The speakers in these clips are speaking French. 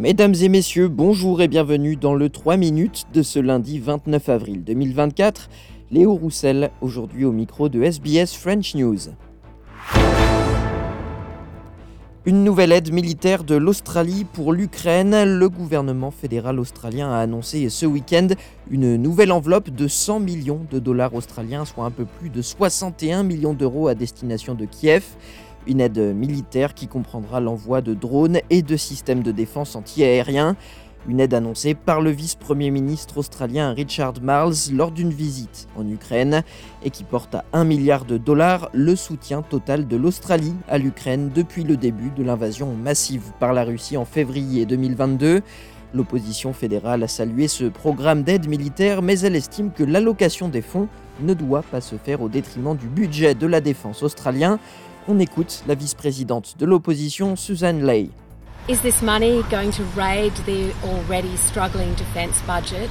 Mesdames et messieurs, bonjour et bienvenue dans le 3 minutes de ce lundi 29 avril 2024. Léo Roussel, aujourd'hui au micro de SBS French News. Une nouvelle aide militaire de l'Australie pour l'Ukraine. Le gouvernement fédéral australien a annoncé ce week-end une nouvelle enveloppe de 100 millions de dollars australiens, soit un peu plus de 61 millions d'euros à destination de Kiev. Une aide militaire qui comprendra l'envoi de drones et de systèmes de défense anti-aériens. Une aide annoncée par le vice-premier ministre australien Richard Marles lors d'une visite en Ukraine et qui porte à 1 milliard de dollars le soutien total de l'Australie à l'Ukraine depuis le début de l'invasion massive par la Russie en février 2022. L'opposition fédérale a salué ce programme d'aide militaire, mais elle estime que l'allocation des fonds ne doit pas se faire au détriment du budget de la défense australien. On écoute la vice-présidente de l'opposition, Susan Ley. Is this money going to raid the already struggling defence budget?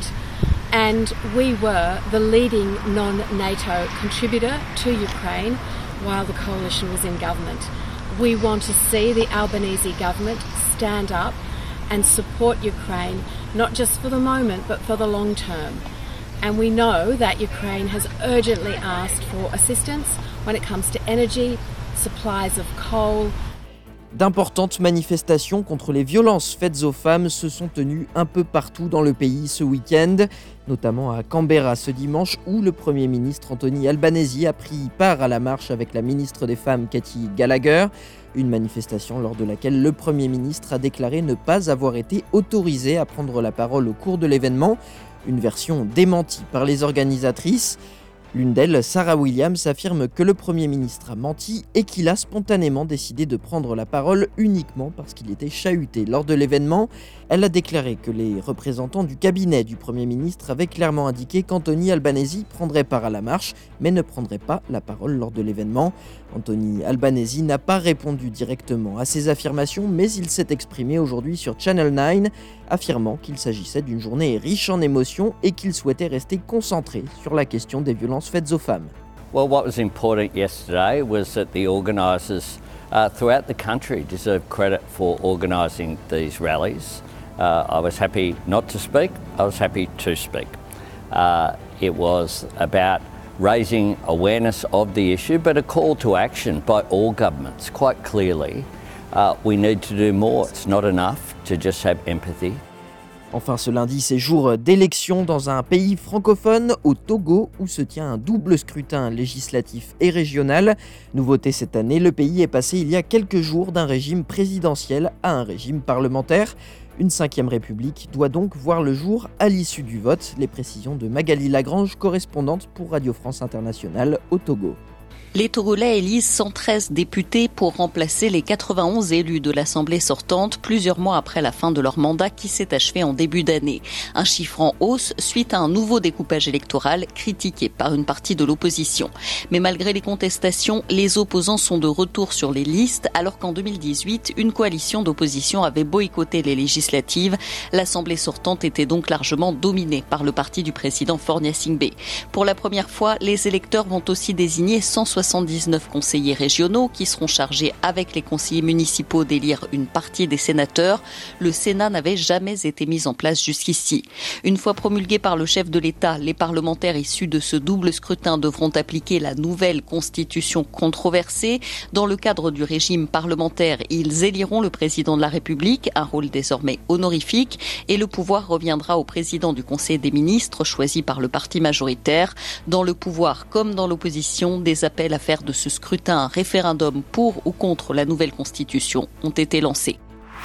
And we were the leading non-NATO contributor to Ukraine while the coalition was in government. We want to see the Albanese government stand up and support Ukraine, not just for the moment, but for the long term. And we know that Ukraine has urgently asked for assistance when it comes to energy, supplies of coal. D'importantes manifestations contre les violences faites aux femmes se sont tenues un peu partout dans le pays ce week-end, notamment à Canberra ce dimanche où le Premier ministre Anthony Albanese a pris part à la marche avec la ministre des Femmes Katy Gallagher. Une manifestation lors de laquelle le Premier ministre a déclaré ne pas avoir été autorisé à prendre la parole au cours de l'événement, une version démentie par les organisatrices. L'une d'elles, Sarah Williams, affirme que le Premier ministre a menti et qu'il a spontanément décidé de prendre la parole uniquement parce qu'il était chahuté lors de l'événement. Elle a déclaré que les représentants du cabinet du Premier ministre avaient clairement indiqué qu'Anthony Albanese prendrait part à la marche, mais ne prendrait pas la parole lors de l'événement. Anthony Albanese n'a pas répondu directement à ces affirmations, mais il s'est exprimé aujourd'hui sur Channel 9, affirmant qu'il s'agissait d'une journée riche en émotions et qu'il souhaitait rester concentré sur la question des violences faites aux femmes. Well, what was important yesterday was that the organisers throughout the country deserve credit for organising these rallies. I was happy not to speak, I was happy to speak. It was about raising awareness of the issue, but a call to action by all governments, quite clearly. We need to do more. It's not enough to just have empathy. Enfin, ce lundi, c'est jour d'élection dans un pays francophone, au Togo, où se tient un double scrutin législatif et régional. Nouveauté cette année, le pays est passé il y a quelques jours d'un régime présidentiel à un régime parlementaire. Une 5e république doit donc voir le jour à l'issue du vote. Les précisions de Magali Lagrange, correspondante pour Radio France Internationale au Togo. Les Togolais élisent 113 députés pour remplacer les 91 élus de l'Assemblée sortante plusieurs mois après la fin de leur mandat qui s'est achevé en début d'année. Un chiffre en hausse suite à un nouveau découpage électoral critiqué par une partie de l'opposition. Mais malgré les contestations, les opposants sont de retour sur les listes alors qu'en 2018, une coalition d'opposition avait boycotté les législatives. L'Assemblée sortante était donc largement dominée par le parti du président Faure Gnassingbé. Pour la première fois, les électeurs vont aussi désigner 179 conseillers régionaux qui seront chargés avec les conseillers municipaux d'élire une partie des sénateurs. Le Sénat n'avait jamais été mis en place jusqu'ici. Une fois promulgué par le chef de l'État, les parlementaires issus de ce double scrutin devront appliquer la nouvelle constitution controversée. Dans le cadre du régime parlementaire, ils éliront le président de la République, un rôle désormais honorifique, et le pouvoir reviendra au président du Conseil des ministres, choisi par le parti majoritaire. Dans le pouvoir comme dans l'opposition, des appels à faire de ce scrutin un référendum pour ou contre la nouvelle constitution ont été lancés.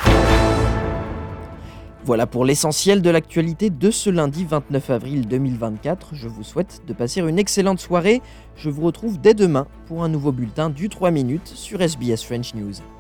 Voilà pour l'essentiel de l'actualité de ce lundi 29 avril 2024. Je vous souhaite de passer une excellente soirée. Je vous retrouve dès demain pour un nouveau bulletin du 3 minutes sur SBS French News.